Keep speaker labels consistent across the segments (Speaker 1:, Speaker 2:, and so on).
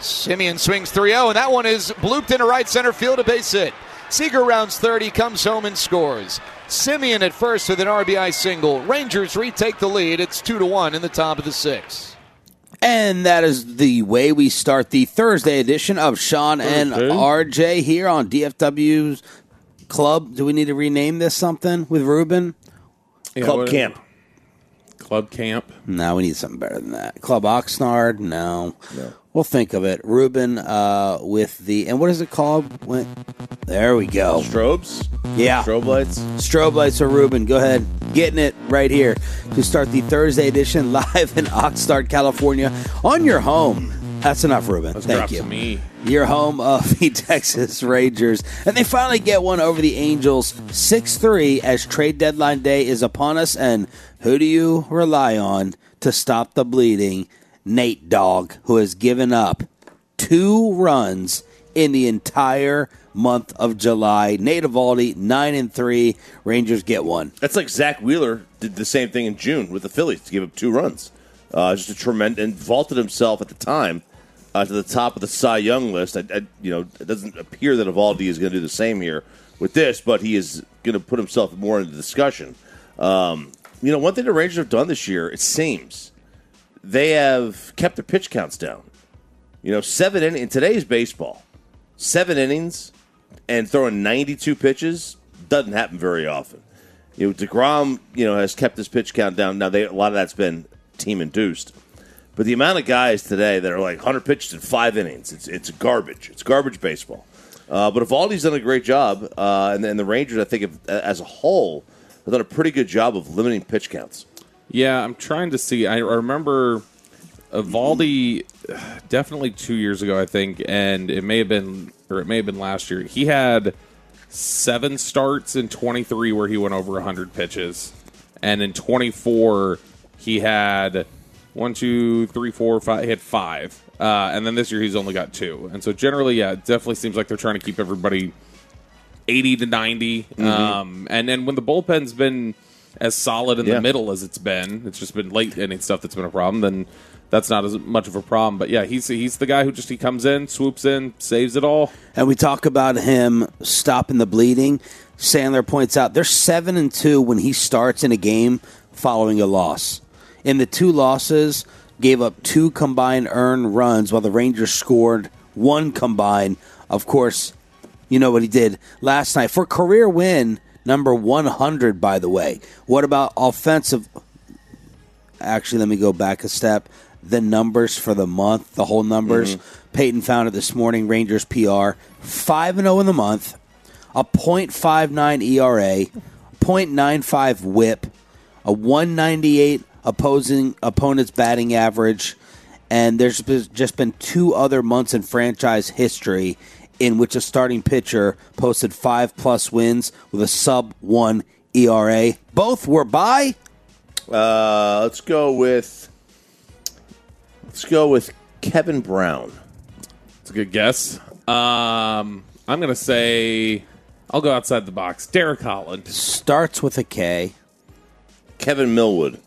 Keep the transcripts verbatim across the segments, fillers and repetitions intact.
Speaker 1: Simeon swings three oh, and that one is blooped into right center field, a base hit. Seager rounds third, he comes home and scores. Simeon at first with an R B I single. Rangers retake the lead. It's two to one in the top of the sixth.
Speaker 2: And that is the way we start the Thursday edition of Sean and
Speaker 3: Okay.
Speaker 2: R J here on D F W's Club. Do we need to rename this something with Ruben?
Speaker 3: Yeah,
Speaker 4: Club
Speaker 3: what-
Speaker 4: Camp.
Speaker 3: Club Camp.
Speaker 2: No, we need something better than that. Club Oxnard? No.
Speaker 4: No.
Speaker 2: We'll think of it. Ruben uh, with the, and what is it called? When, there we go.
Speaker 4: Strobes?
Speaker 2: Yeah.
Speaker 4: Strobe lights?
Speaker 2: Strobe lights are Ruben. Go ahead. Getting it right here to start the Thursday edition live in Oxnard, California on your home. That's enough, Ruben.
Speaker 3: Let's
Speaker 2: Thank
Speaker 3: drop
Speaker 2: you.
Speaker 3: to me.
Speaker 2: Your home of the Texas Rangers. And they finally get one over the Angels six three as trade deadline day is upon us. And who do you rely on to stop the bleeding? Nate Dogg, who has given up two runs in the entire month of July. Nate Eovaldi, nine and three. Rangers get one.
Speaker 4: That's like Zach Wheeler did the same thing in June with the Phillies to give up two runs. Uh, just a tremendous, and vaulted himself at the time uh, to the top of the Cy Young list. I, I, you know, it doesn't appear that Eovaldi is going to do the same here with this, but he is going to put himself more into discussion. Um, you know, one thing the Rangers have done this year, it seems, they have kept their pitch counts down. You know, seven in, in today's baseball, seven innings and throwing ninety-two pitches doesn't happen very often. You know, DeGrom, you know, has kept his pitch count down. Now, they, a lot of that's been team-induced. But the amount of guys today that are like one hundred pitches in five innings, it's it's garbage. It's garbage baseball. Uh, but Eovaldi's done a great job, uh, and, and the Rangers, I think, have, as a whole, have done a pretty good job of limiting pitch counts.
Speaker 3: Yeah, I'm trying to see. I remember Eovaldi definitely two years ago, I think, and it may have been, or it may have been last year. He had seven starts in twenty-three where he went over one hundred pitches, and in twenty-four he had one, two, three, four, five. He had five, uh, and then this year he's only got two. And so generally, yeah, it definitely seems like they're trying to keep everybody eighty to ninety. Mm-hmm. Um, and then when the bullpen's been as solid in
Speaker 4: Yeah.
Speaker 3: the middle as it's been, it's just been late inning stuff that's been a problem, then that's not as much of a problem. But yeah, he's he's the guy who just he comes in, swoops in, saves it all.
Speaker 2: And we talk about him stopping the bleeding. Sandler points out they're seven and two when he starts in a game following a loss. In the two losses, gave up two combined earned runs while the Rangers scored one combined. Of course, you know what he did last night for career win number one hundred. By the way, what about offensive? Actually, let me go back a step. The numbers for the month, the whole numbers. Mm-hmm. Peyton found it this morning. Rangers P R five and zero in the month, a point five nine E R A, point nine five WHIP, a one ninety eight opposing opponent's batting average, and there's just been two other months in franchise history in which a starting pitcher posted five plus wins with a sub one E R A. Both were by.
Speaker 4: Uh, let's go with. Let's go with Kevin Brown.
Speaker 3: It's a good guess. Um, I'm going to say I'll go outside the box. Derek Holland.
Speaker 2: Starts with a K.
Speaker 4: Kevin Millwood.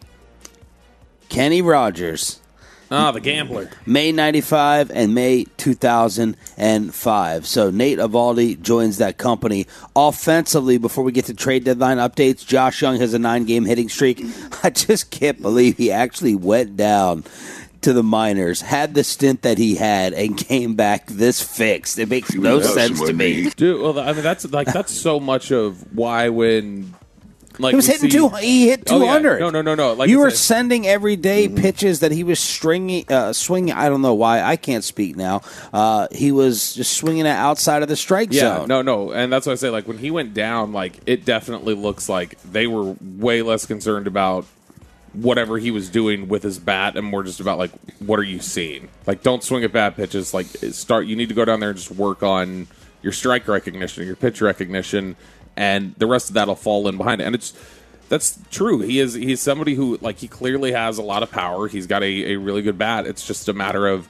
Speaker 2: Kenny Rogers.
Speaker 3: Ah, the gambler.
Speaker 2: May ninety-five and May two thousand five. So Nate Eovaldi joins that company. Offensively, before we get to trade deadline updates, Josh Young has a nine-game hitting streak. I just can't believe he actually went down to the minors, had the stint that he had, and came back this fixed. It makes no sense to me.
Speaker 3: Dude, well, I mean, that's like that's so much of why when like
Speaker 2: He was
Speaker 3: we
Speaker 2: hitting
Speaker 3: see-
Speaker 2: two. He hit
Speaker 3: Oh,
Speaker 2: two
Speaker 3: yeah.
Speaker 2: hundred.
Speaker 3: No, no, no, no. Like
Speaker 2: you
Speaker 3: I
Speaker 2: were
Speaker 3: said-
Speaker 2: sending everyday pitches that he was stringing, uh, swinging. I don't know why. I can't speak now. Uh, he was just swinging it outside of the strike
Speaker 3: Yeah,
Speaker 2: zone.
Speaker 3: no, no, and that's why I say like when he went down, like it definitely looks like they were way less concerned about whatever he was doing with his bat and more just about like what are you seeing? Like don't swing at bad pitches. Like start. You need to go down there and just work on your strike recognition, your pitch recognition, and the rest of that'll fall in behind it. And it's that's true. He is he's somebody who like he clearly has a lot of power. He's got a, a really good bat. It's just a matter of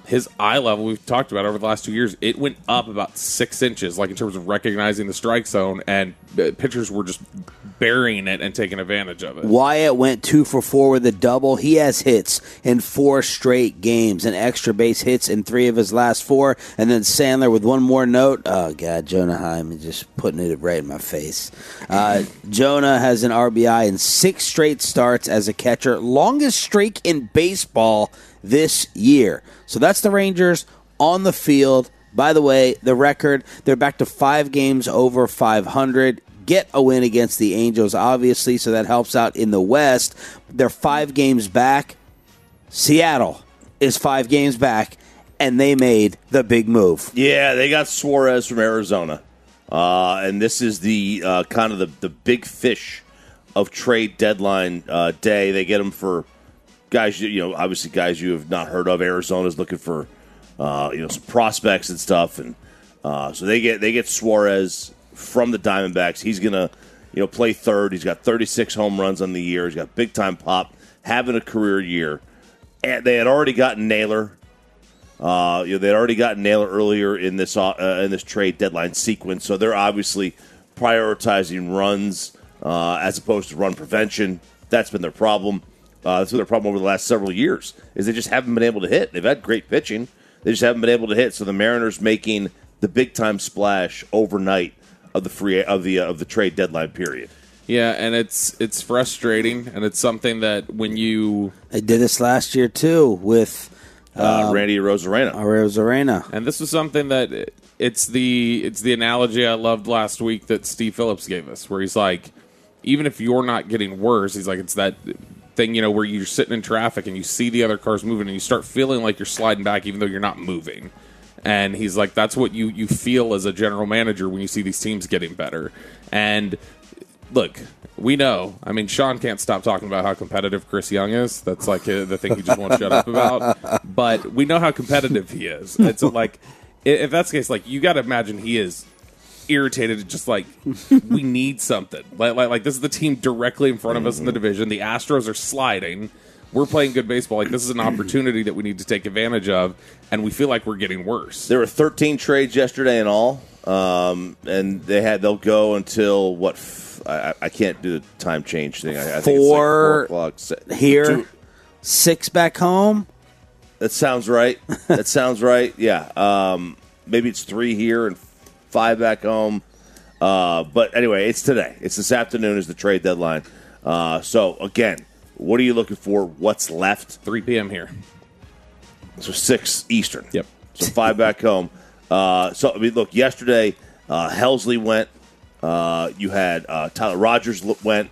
Speaker 3: his eye level, we've talked about over the last two years, it went up about six inches, like in terms of recognizing the strike zone, and pitchers were just burying it and taking advantage of it.
Speaker 2: Wyatt went two for four with a double. He has hits in four straight games and extra base hits in three of his last four. And then Sandler with one more note. Oh, God, Jonah Heim is just putting it right in my face. Uh, Jonah has an R B I in six straight starts as a catcher. Longest streak in baseball this year. So that's the Rangers on the field. By the way, the record, they're back to five games over five hundred. Get a win against the Angels, obviously, so that helps out in the West. They're five games back. Seattle is five games back, and they made the big move.
Speaker 4: Yeah, they got Suarez from Arizona. Uh, and this is the uh, kind of the, the big fish of trade deadline uh, day. They get him for guys, you know, obviously guys you have not heard of. Arizona's looking for, uh, you know, some prospects and stuff. And uh, so they get they get Suarez from the Diamondbacks. He's going to, you know, play third. He's got thirty-six home runs on the year. He's got big-time pop, having a career year. And they had already gotten Naylor. Uh, you know, they had already gotten Naylor earlier in this uh, in this trade deadline sequence, so they're obviously prioritizing runs uh, as opposed to run prevention. That's been their problem. Uh, that's been their problem over the last several years, is they just haven't been able to hit. They've had great pitching. They just haven't been able to hit. So the Mariners making the big-time splash overnight of the free of the uh, of the trade deadline period.
Speaker 3: Yeah, and it's it's frustrating, and it's something that when you
Speaker 2: They did this last year too with
Speaker 4: uh, um, Randy Arozarena.
Speaker 2: Arozarena,
Speaker 3: and this was something that it's the it's the analogy I loved last week that Steve Phillips gave us, where he's like, even if you're not getting worse, he's like, it's that thing, you know, where you're sitting in traffic and you see the other cars moving and you start feeling like you're sliding back even though you're not moving. And he's like, that's what you, you feel as a general manager when you see these teams getting better. And look, we know. I mean, Sean can't stop talking about how competitive Chris Young is. That's like uh, the thing he just won't shut up about. But we know how competitive he is. And so, like, if that's the case, like, you got to imagine he is irritated, just like, we need something. Like, like, like, this is the team directly in front of us in the division. The Astros are sliding. We're playing good baseball. Like, this is an opportunity that we need to take advantage of, and we feel like we're getting worse.
Speaker 4: There were thirteen trades yesterday in all, um, and they had they'll go until what? F- I, I can't do the time change thing. I, I think it's like four o'clock
Speaker 2: here,
Speaker 4: Two.
Speaker 2: six back home.
Speaker 4: That sounds right. That sounds right. Yeah. Um, maybe it's three here and five back home. Uh, but anyway, it's today. It's this afternoon is the trade deadline. Uh, so again. What are you looking for? What's left?
Speaker 3: three p.m. here.
Speaker 4: So six Eastern.
Speaker 3: Yep.
Speaker 4: So five back home. Uh, so, I mean, look, yesterday, uh, Helsley went. Uh, you had uh, Tyler Rogers went.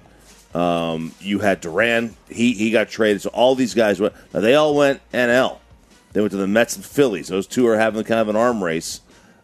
Speaker 4: Um, you had Duran. He he got traded. So all these guys went. Now, they all went N L. They went to the Mets and Phillies. Those two are having kind of an arm race.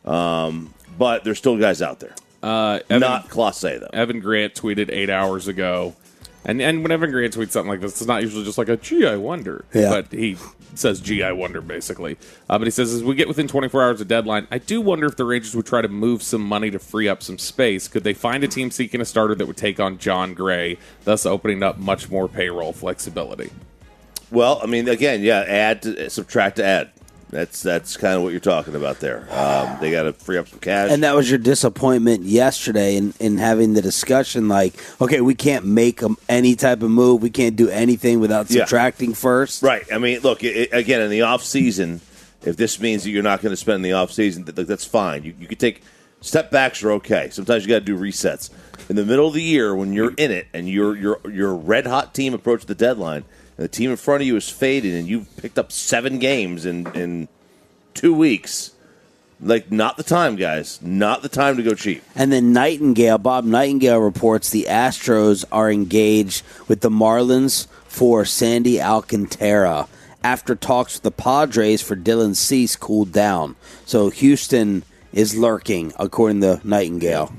Speaker 4: Um, but there's still guys out there.
Speaker 3: Uh, Evan,
Speaker 4: Not Class A, though.
Speaker 3: Evan Grant tweeted eight hours ago. And and when Evan Grant tweets something like this, it's not usually just like a, gee, I wonder.
Speaker 2: Yeah.
Speaker 3: But he says, gee, I wonder, basically. Uh, but he says, as we get within twenty-four hours of deadline, I do wonder if the Rangers would try to move some money to free up some space. Could they find a team seeking a starter that would take on John Gray, thus opening up much more payroll flexibility?
Speaker 4: Well, I mean, again, yeah, add to subtract to add. That's that's kind of what you're talking about there. Um, they got to free up some cash.
Speaker 2: And that was your disappointment yesterday in, in having the discussion like, okay, we can't make um, any type of move. We can't do anything without
Speaker 4: Yeah.
Speaker 2: subtracting first.
Speaker 4: Right. I mean, look, it, it- again, in the off season, if this means that you're not going to spend in the off season, that, that's fine. You, you could take step backs are okay. Sometimes you got to do resets. In the middle of the year, when you're in it and you're you're you're a red hot team approach the deadline, and the team in front of you is fading, and you've picked up seven games in in two weeks. Like, not the time, guys. Not the time to go cheap.
Speaker 2: And then Nightingale, Bob Nightingale reports the Astros are engaged with the Marlins for Sandy Alcantara after talks with the Padres for Dylan Cease cooled down. So Houston is lurking, according to Nightingale.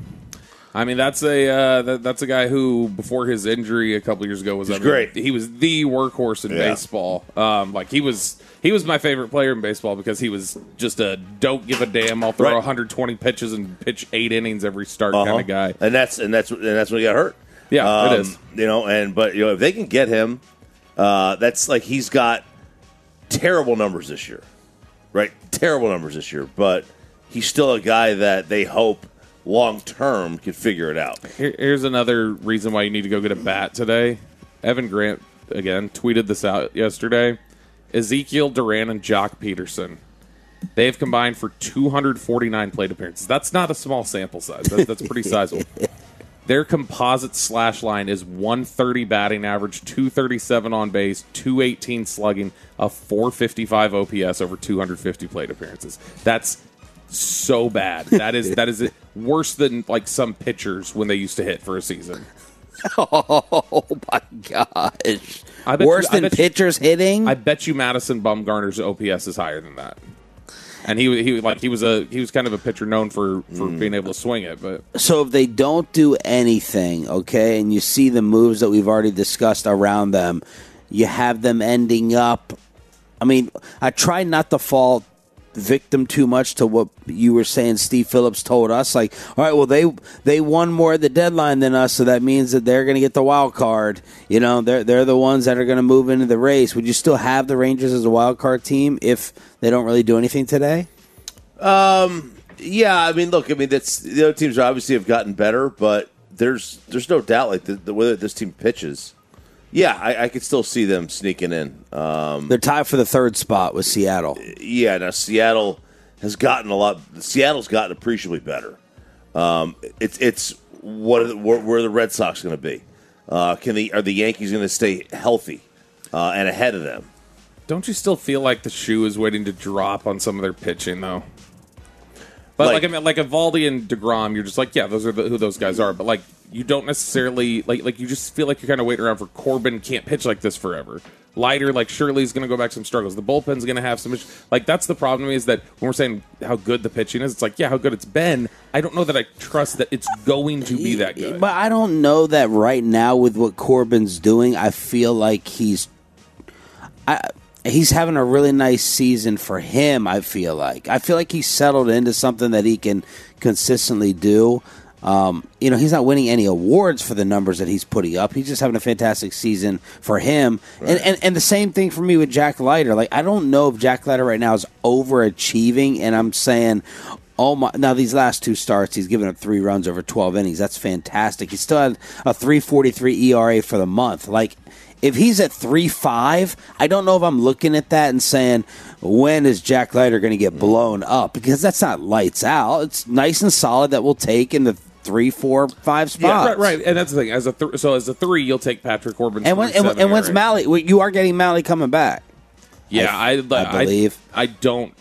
Speaker 3: I mean, that's a uh, that, that's a guy who, before his injury a couple years ago, was I mean,
Speaker 4: great.
Speaker 3: He was the workhorse in
Speaker 4: Yeah.
Speaker 3: baseball. Um, like he was, he was my favorite player in baseball because he was just a don't give a damn. I'll throw
Speaker 4: Right.
Speaker 3: one hundred twenty pitches and pitch eight innings every start
Speaker 4: Uh-huh.
Speaker 3: kind of guy.
Speaker 4: And that's and that's and that's when he got hurt.
Speaker 3: Yeah, it
Speaker 4: Um,
Speaker 3: is.
Speaker 4: You know, and but you know if they can get him, uh, that's like he's got terrible numbers this year. right? Terrible numbers this year, but he's still a guy that they hope long term can figure it out.
Speaker 3: Here, here's another reason why you need to go get a bat today. Evan Grant, again, tweeted this out yesterday. Ezekiel Duran and Jock Peterson. They've combined for two hundred forty-nine plate appearances. That's not a small sample size. That's, that's pretty sizable. Their composite slash line is one thirty batting average, two thirty-seven on base, two eighteen slugging, a four fifty-five O P S over two hundred fifty plate appearances. That's so bad. That is that is worse than like some pitchers when they used to hit for a season.
Speaker 2: Oh my gosh!
Speaker 3: I bet
Speaker 2: Worse
Speaker 3: you, I
Speaker 2: than
Speaker 3: bet
Speaker 2: pitchers
Speaker 3: you,
Speaker 2: hitting.
Speaker 3: I bet you Madison Bumgarner's O P S is higher than that. And he he like he was a he was kind of a pitcher known for, for mm. being able to swing it. But
Speaker 2: so if they don't do anything, okay, and you see the moves that we've already discussed around them, you have them ending up. I mean, I try not to fall victim too much to what you were saying Steve Phillips told us, like, all right, well, they they won more at the deadline than us, so that means that they're going to get the wild card. You know, they're they're the ones that are going to move into the race. Would you still have the Rangers as a wild card team if they don't really do anything today?
Speaker 4: Um, yeah, I mean, look, I mean, that's the other teams obviously have gotten better, but there's there's no doubt, like the, the way that this team pitches. Yeah, I, I could still see them sneaking in. Um,
Speaker 2: They're tied for the third spot with Seattle.
Speaker 4: Yeah, now Seattle has gotten a lot. Seattle's gotten appreciably better. Um, it's it's what are the, where, where are the Red Sox going to be? Uh, can the are the Yankees going to stay healthy uh, and ahead of them?
Speaker 3: Don't you still feel like the shoe is waiting to drop on some of their pitching though? But like, like I mean, like Evaldi and DeGrom, you're just like, yeah, those are the, who those guys are. But like, you don't necessarily like like you just feel like you're kind of waiting around for Corbin. Can't pitch like this forever. Leiter, like Shirley's going to go back some struggles. The bullpen's going to have some issues. Like that's the problem to me is that when we're saying how good the pitching is, it's like yeah, how good it's been. I don't know that I trust that it's going to be that good.
Speaker 2: But I don't know that right now with what Corbin's doing. I feel like he's. I, He's having a really nice season for him, I feel like. I feel like he's settled into something that he can consistently do. Um, you know, he's not winning any awards for the numbers that he's putting up. He's just having a fantastic season for him. Right. And, and and the same thing for me with Jack Leiter. Like, I don't know if Jack Leiter right now is overachieving, and I'm saying, oh my, now these last two starts, he's given up three runs over twelve innings. That's fantastic. He still had a three forty-three E R A for the month. Like, if he's at three five, I don't know if I'm looking at that and saying, when is Jack Leiter going to get blown up? Because that's not lights out. It's nice and solid that we'll take in the three, four, five spots.
Speaker 3: Yeah, right, right. And that's the thing. As a th- so as a three, you'll take Patrick Corbin's
Speaker 2: and when, and, and when's Malley? You are getting Malley coming back.
Speaker 3: Yeah, I, I,
Speaker 2: I believe.
Speaker 3: I, I don't.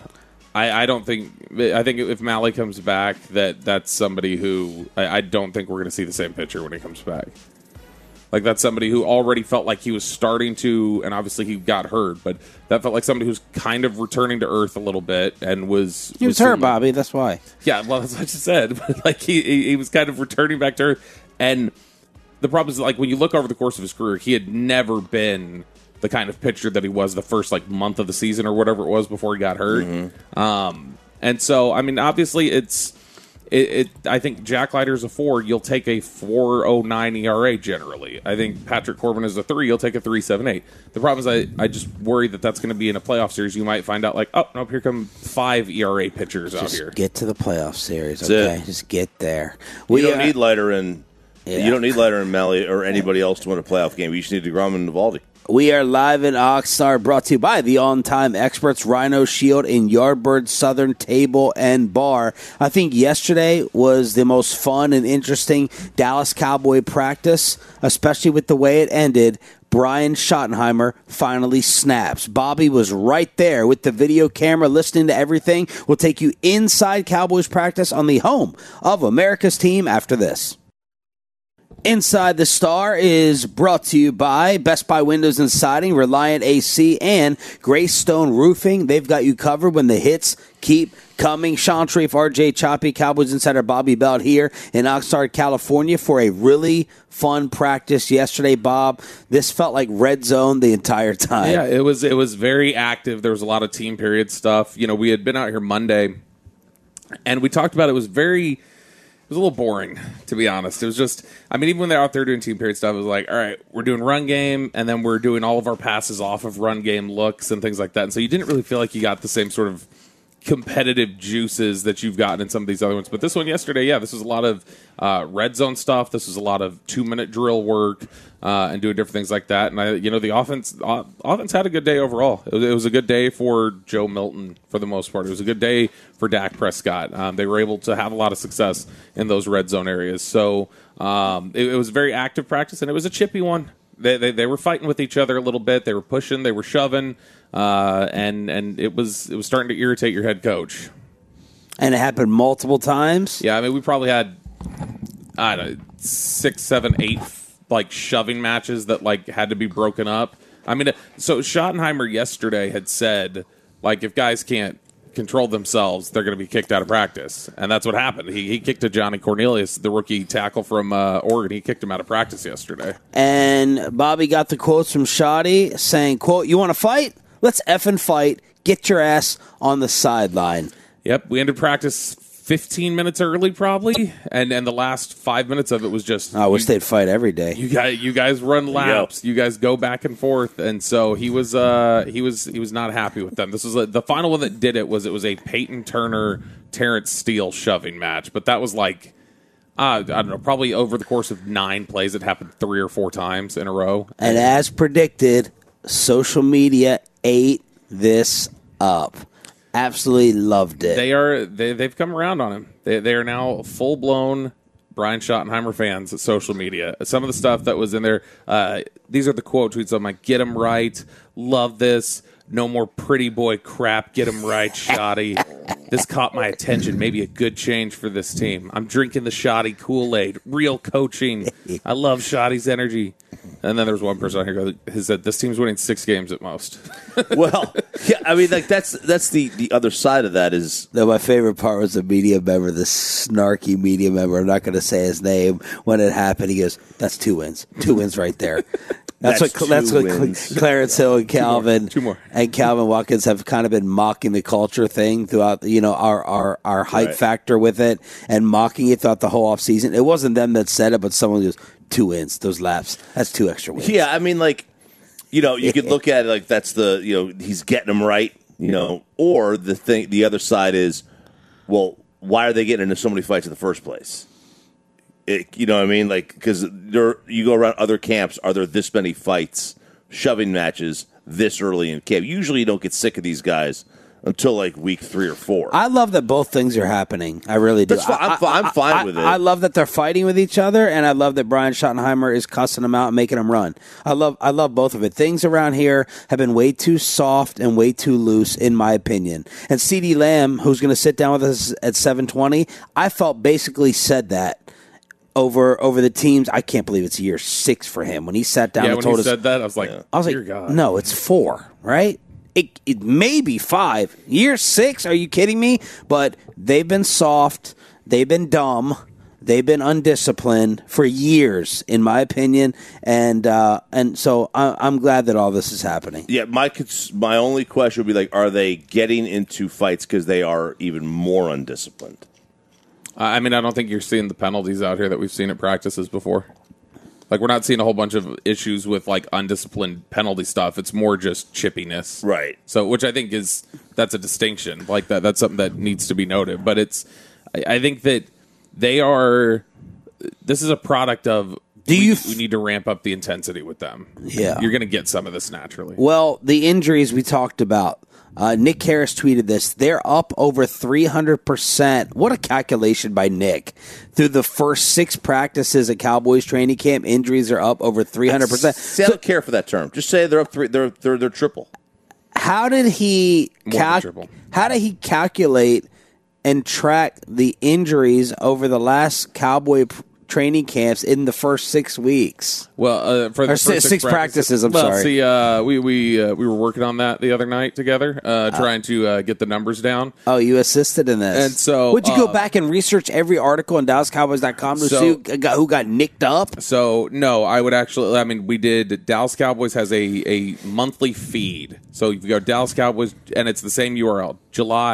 Speaker 3: I, I don't think. I think if Malley comes back, that that's somebody who I, I don't think we're going to see the same pitcher when he comes back. Like, that's somebody who already felt like he was starting to, and obviously he got hurt, but that felt like somebody who's kind of returning to earth a little bit and was...
Speaker 2: He was, was hurt, Bobby, that's why.
Speaker 3: Yeah, well, that's what I just said. But, like, he, he he was kind of returning back to earth. And the problem is, like, when you look over the course of his career, he had never been the kind of pitcher that he was the first, like, month of the season or whatever it was before he got hurt. Mm-hmm. Um, and so, I mean, obviously it's... It, it, I think Jack Leiter's a four. You'll take a four oh nine E R A generally. I think Patrick Corbin is a three. You'll take a three seven eight. The problem is I, I just worry that that's going to be in a playoff series. You might find out like, oh, nope, here come five E R A pitchers
Speaker 2: just
Speaker 3: out here.
Speaker 2: Get to the playoff series,
Speaker 4: that's
Speaker 2: okay?
Speaker 4: It.
Speaker 2: Just get there.
Speaker 4: We you don't uh, need Leiter and yeah. you don't need Leiter and Malley or anybody else to win a playoff game. You just need DeGrom and Evaldi.
Speaker 2: We are live in Oxnard, brought to you by the on-time experts, Rhino Shield and Yardbird Southern Table and Bar. I think yesterday was the most fun and interesting Dallas Cowboy practice, especially with the way it ended. Brian Schottenheimer finally snaps. Bobby was right there with the video camera listening to everything. We'll take you inside Cowboys practice on the home of America's team after this. Inside the Star is brought to you by Best Buy Windows and Siding, Reliant A C, and Greystone Roofing. They've got you covered when the hits keep coming. Sean Sharif, R J Choppy, Cowboys Insider Bobby Belt here in Oxnard, California for a really fun practice yesterday, Bob. This felt like red zone the entire time.
Speaker 3: Yeah, it was, it was very active. There was a lot of team period stuff. You know, we had been out here Monday, and we talked about it. It was very... It was a little boring, to be honest. It was just, I mean, even when they're out there doing team period stuff, it was like, all right, we're doing run game, and then we're doing all of our passes off of run game looks and things like that. And so you didn't really feel like you got the same sort of competitive juices that you've gotten in some of these other ones. But this one yesterday, yeah, this was a lot of uh, red zone stuff. This was a lot of two-minute drill work uh, and doing different things like that. And, I, you know, the offense uh, offense had a good day overall. It was, it was a good day for Joe Milton for the most part. It was a good day for Dak Prescott. Um, they were able to have a lot of success in those red zone areas. So um, it, it was a very active practice, and it was a chippy one. They, they they were fighting with each other a little bit. They were pushing. They were shoving. Uh, and and it was it was starting to irritate your head coach.
Speaker 2: And it happened multiple times?
Speaker 3: Yeah, I mean, we probably had, I don't know, six, seven, eight, like, shoving matches that, like, had to be broken up. I mean, so Schottenheimer yesterday had said, like, if guys can't control themselves, they're going to be kicked out of practice. And that's what happened. He, he kicked to Johnny Cornelius, the rookie tackle from uh, Oregon. He kicked him out of practice yesterday.
Speaker 2: And Bobby got the quotes from Shoddy saying, quote, "You want to fight? Let's effing fight. Get your ass on the sideline."
Speaker 3: Yep, we ended practice fifteen minutes early, probably, and and the last five minutes of it was just.
Speaker 2: I wish
Speaker 3: you,
Speaker 2: they'd fight every day.
Speaker 3: You guys, you guys run laps. Yep. You guys go back and forth, and so he was, uh, he was, he was not happy with them. This was a, the final one that did it. Was it was a Peyton Turner, Terrence Steele shoving match, but that was like. Uh, I don't know, probably over the course of nine plays, it happened three or four times in a row.
Speaker 2: And as predicted, social media ate this up. Absolutely loved it.
Speaker 3: They are they they've come around on him. They they are now full blown Brian Schottenheimer fans at social media. Some of the stuff that was in there, uh, these are the quote tweets. I'm like, "Get him right, love this. No more pretty boy crap. Get him right, Shoddy. This caught my attention. Maybe a good change for this team. I'm drinking the Shoddy Kool-Aid. Real coaching. I love Shoddy's energy." And then there's one person on here who said, "This team's winning six games at most."
Speaker 4: Well, yeah, I mean, like that's that's the, the other side of that is.
Speaker 2: No, my favorite part was the media member, the snarky media member. I'm not going to say his name. When it happened, he goes, "That's two wins. Two wins right there." That's,
Speaker 4: That's
Speaker 2: what that's what
Speaker 4: wins.
Speaker 2: Clarence Hill and Calvin
Speaker 3: Two more. Two more.
Speaker 2: and Calvin Watkins have kind of been mocking the culture thing throughout, you know, our our, our hype
Speaker 4: Right.
Speaker 2: factor with it and mocking it throughout the whole offseason. It wasn't them that said it, but someone goes, two wins, those laps. That's two extra wins.
Speaker 4: Yeah, I mean, like, you know, you could look at it like that's the, you know, he's getting them right, you know, or the thing, the other side is, well, why are they getting into so many fights in the first place? It, you know what I mean? Like, because you go around other camps, are there this many fights, shoving matches this early in camp? Usually you don't get sick of these guys until like week three or four.
Speaker 2: I love that both things are happening. I really do.
Speaker 4: That's fine. I'm,
Speaker 2: I,
Speaker 4: fi- I'm fine
Speaker 2: I,
Speaker 4: with it.
Speaker 2: I love that they're fighting with each other, and I love that Brian Schottenheimer is cussing them out and making them run. I love, I love both of it. Things around here have been way too soft and way too loose, in my opinion. And CeeDee Lamb, who's going to sit down with us at seven twenty, I felt basically said that. Over over the teams, I can't believe it's year six for him. When he sat down
Speaker 3: Yeah,
Speaker 2: and
Speaker 3: when
Speaker 2: told
Speaker 3: he
Speaker 2: us,
Speaker 3: said that, I was like,
Speaker 2: I was
Speaker 3: "Dear
Speaker 2: like,
Speaker 3: God."
Speaker 2: no, it's four, right? It it may be five. Year six? Are you kidding me? But they've been soft. They've been dumb. They've been undisciplined for years, in my opinion. And uh, and so I, I'm glad that all this is happening.
Speaker 4: Yeah, my cons- my only question would be like, are they getting into fights because they are even more undisciplined?
Speaker 3: I mean, I don't think you're seeing the penalties out here that we've seen at practices before. Like, we're not seeing a whole bunch of issues with, like, undisciplined penalty stuff. It's more just chippiness.
Speaker 4: Right.
Speaker 3: So, which I think is, that's a distinction. Like, that that's something that needs to be noted. But it's, I, I think that they are, this is a product of,
Speaker 2: Do
Speaker 3: we,
Speaker 2: you f-
Speaker 3: we need to ramp up the intensity with them.
Speaker 2: Yeah.
Speaker 3: You're going to get some of this naturally.
Speaker 2: Well, the injuries we talked about. Uh, Nick Harris tweeted this. They're up over three hundred percent. What a calculation by Nick. Through the first six practices at Cowboys training camp, injuries are up over three hundred percent.
Speaker 4: See, I don't care for that term. Just say they're up three. They're they're they're triple.
Speaker 2: How did he
Speaker 3: More
Speaker 2: cal-
Speaker 3: than triple.
Speaker 2: How did he calculate and track the injuries over the last Cowboy p- training camps in the first six weeks?
Speaker 3: Well, uh, for the
Speaker 2: Or
Speaker 3: first
Speaker 2: six, six practices, I'm
Speaker 3: well,
Speaker 2: sorry.
Speaker 3: see, uh, we we uh, we were working on that the other night together, uh, trying to uh, get the numbers down.
Speaker 2: Oh, you assisted in this.
Speaker 3: And so,
Speaker 2: would you go
Speaker 3: uh,
Speaker 2: back and research every article on Dallas Cowboys dot com to
Speaker 3: So-
Speaker 2: see who got, who got nicked up?
Speaker 3: So no, I would actually. I mean, we did. Dallas Cowboys has a a monthly feed. So you go Dallas Cowboys, and it's the same U R L: July,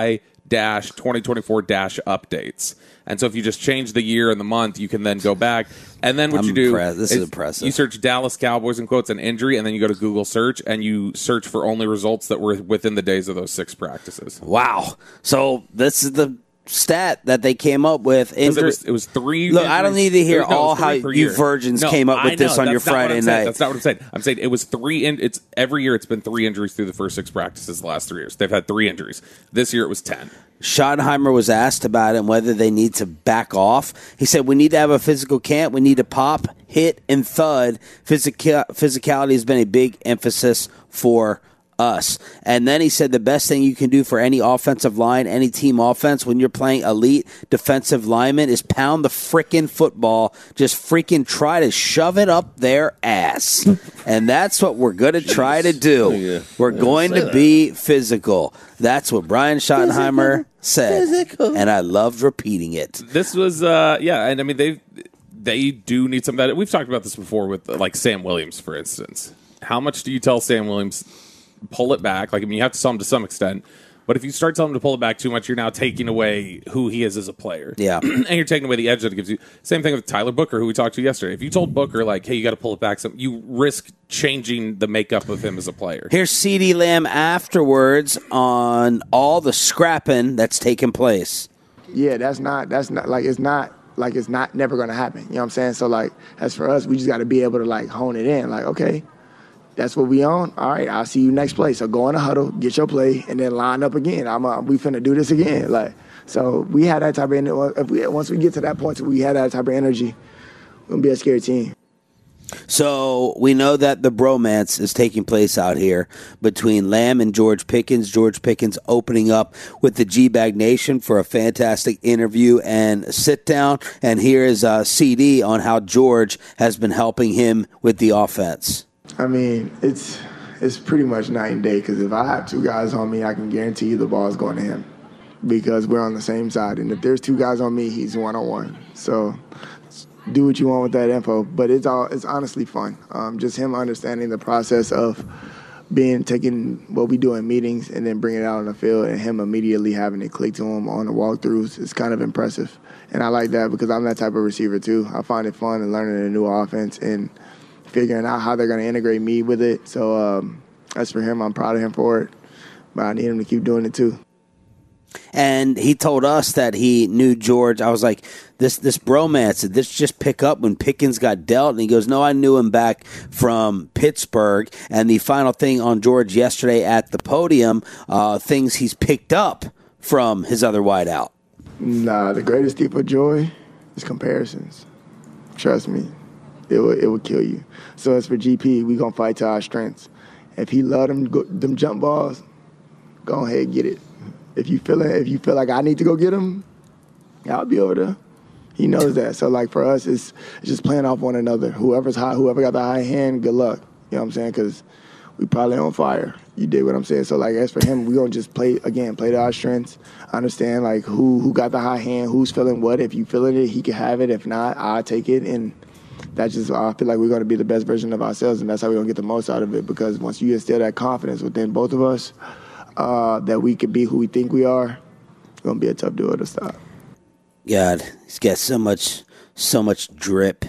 Speaker 3: twenty twenty-four updates. And so if you just change the year and the month, you can then go back. And then what
Speaker 2: I'm
Speaker 3: you do
Speaker 2: impressed. This is impressive.
Speaker 3: You search Dallas Cowboys in quotes and injury, and then you go to Google search, and you search for only results that were within the days of those six practices.
Speaker 2: Wow. So this is the stat that they came up with.
Speaker 3: Injury. It, was, it was three.
Speaker 2: Look,
Speaker 3: injuries.
Speaker 2: I don't need to hear
Speaker 3: no,
Speaker 2: all how you
Speaker 3: year.
Speaker 2: virgins
Speaker 3: no,
Speaker 2: came up with
Speaker 3: I
Speaker 2: this
Speaker 3: know.
Speaker 2: on
Speaker 3: That's
Speaker 2: your Friday night.
Speaker 3: That's not what I'm saying. I'm saying it was three. In, it's every year. It's been three injuries through the first six practices the last three years. They've had three injuries. This year it was ten.
Speaker 2: Schottenheimer was asked about it and whether they need to back off. He said, we need to have a physical camp. We need to pop, hit, and thud. Physical, physicality has been a big emphasis for us. And then he said the best thing you can do for any offensive line, any team offense, when you're playing elite defensive linemen is pound the frickin' football. Just freaking try to shove it up their ass. And that's what we're going to try to do.
Speaker 4: Oh, yeah.
Speaker 2: We're going to
Speaker 4: that.
Speaker 2: be physical. That's what Brian Schottenheimer
Speaker 4: Physical.
Speaker 2: said.
Speaker 4: Physical.
Speaker 2: And I loved repeating it.
Speaker 3: This was, uh, yeah, and I mean, they they do need some of that. We've talked about this before with, like, Sam Williams, for instance. How much do you tell Sam Williams, pull it back? Like, I mean, you have to tell him to some extent. But if you start telling him to pull it back too much, you're now taking away who he is as a player.
Speaker 2: Yeah.
Speaker 3: And you're taking away the edge that it gives you. Same thing with Tyler Booker, who we talked to yesterday. If you told Booker, like, hey, you got to pull it back, some, you risk changing the makeup of him as a player.
Speaker 2: Here's CeeDee Lamb afterwards on all the scrapping that's taken place.
Speaker 5: Yeah, that's not, that's not, like, it's not, like, it's not never going to happen. You know what I'm saying? So, like, as for us, we just got to be able to, like, hone it in. Like, okay, that's what we on. All right, I'll see you next play. So go in the huddle, get your play, and then line up again. I'm uh, we finna do this again. Like, so we had that type of energy. If we, once we get to that point, we had that type of energy, we're gonna be a scary team.
Speaker 2: So we know that the bromance is taking place out here between Lamb and George Pickens. George Pickens opening up with the G-Bag Nation for a fantastic interview and sit down. And here is uh, C D on how George has been helping him with the offense.
Speaker 5: I mean, it's it's pretty much night and day because if I have two guys on me, I can guarantee you the ball is going to him because we're on the same side. And if there's two guys on me, he's one-on-one. So do what you want with that info. But it's all it's honestly fun. Um, just him understanding the process of being taking what we do in meetings and then bringing it out on the field and him immediately having it click to him on the walkthroughs is kind of impressive. And I like that because I'm that type of receiver too. I find it fun and learning a new offense and figuring out how they're going to integrate me with it. So um, as for him, I'm proud of him for it. But I need him to keep doing it too.
Speaker 2: And he told us that he knew George. I was like, this this bromance, did this just pick up when Pickens got dealt? And he goes, no, I knew him back from Pittsburgh. And the final thing on George yesterday at the podium, uh, things he's picked up from his other wideout.
Speaker 5: Nah, the greatest thief of joy is comparisons. Trust me. It will, it will kill you. So as for G P, we going to fight to our strengths. If he love them, go, them jump balls, go ahead and get it. If you feel if you feel like I need to go get him, I'll be over there. He knows that. So, like, for us, it's, it's just playing off one another. Whoever's high, whoever got the high hand, good luck. You know what I'm saying? Because we probably on fire. You dig what I'm saying? So, like, as for him, we're going to just play, again, play to our strengths. Understand, like, who who got the high hand, who's feeling what. If you feeling it, he can have it. If not, I'll take it. And that's just, I feel like we're going to be the best version of ourselves, and that's how we're going to get the most out of it. Because once you instill that confidence within both of us, uh, that we can be who we think we are, it's going to be a tough duo to stop.
Speaker 2: God, he's got so much, so much drip,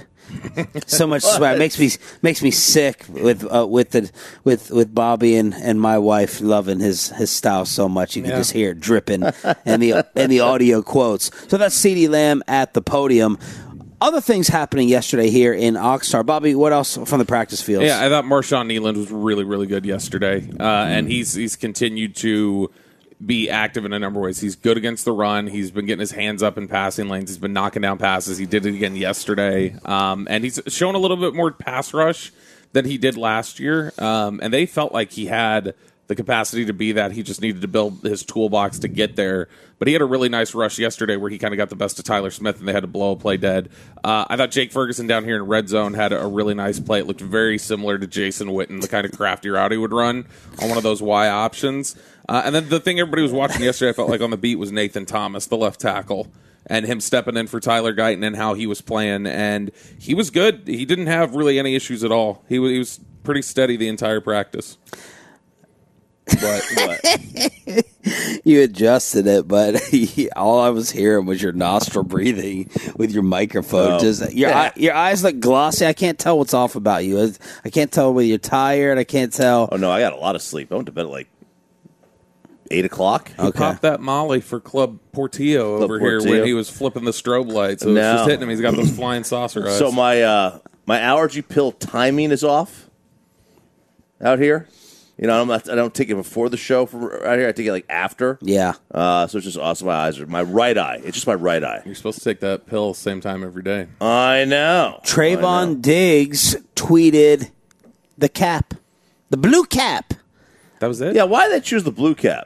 Speaker 2: so much sweat. Makes me makes me sick with uh, with the with with Bobby and, and my wife loving his, his style so much. You can
Speaker 3: Yeah.
Speaker 2: just hear it dripping and the and the audio quotes. So that's CeeDee Lamb at the podium. Other things happening yesterday here in Oxnard. Bobby, what else from the practice fields?
Speaker 3: Yeah, I thought Marshawn Nealand was really, really good yesterday, uh, and he's he's continued to be active in a number of ways. He's good against the run. He's been getting his hands up in passing lanes. He's been knocking down passes. He did it again yesterday, um, and he's shown a little bit more pass rush than he did last year. Um, and they felt like he had the capacity to be that. He just needed to build his toolbox to get there. But he had a really nice rush yesterday where he kind of got the best of Tyler Smith, and they had to blow a play dead. Uh, I thought Jake Ferguson down here in red zone had a really nice play. It looked very similar to Jason Witten, the kind of crafty route he would run on one of those Y options. Uh, and then the thing everybody was watching yesterday, I felt like on the beat, was Nathan Thomas, the left tackle, and him stepping in for Tyler Guyton and how he was playing. And he was good. He didn't have really any issues at all. He was, he was pretty steady the entire practice.
Speaker 4: What? What?
Speaker 2: You adjusted it, but all I was hearing was your nostril breathing with your microphone.
Speaker 4: Oh.
Speaker 2: Just your eye, your eyes look glossy. I can't tell what's off about you. I can't tell whether you're tired. I can't tell.
Speaker 4: Oh no, I got a lot of sleep. I went to bed at like eight o'clock.
Speaker 3: He
Speaker 2: Okay.
Speaker 3: popped that Molly for Club Portillo
Speaker 4: Club
Speaker 3: over here
Speaker 4: Portillo.
Speaker 3: when he was flipping the strobe lights. So
Speaker 4: No.
Speaker 3: it's just hitting him. He's got those flying saucer eyes.
Speaker 4: So my uh, my allergy pill timing is off out here. You know, I'm not, I don't take it before the show from out here. I take it like after.
Speaker 2: Yeah.
Speaker 4: Uh, so it's just awesome. My eyes are my right eye. It's just my right eye.
Speaker 3: You're supposed to take that pill same time every day.
Speaker 4: I know. I know.
Speaker 2: Trayvon Diggs tweeted the cap, the blue cap.
Speaker 3: That was it?
Speaker 4: Yeah, why did they choose the blue cap?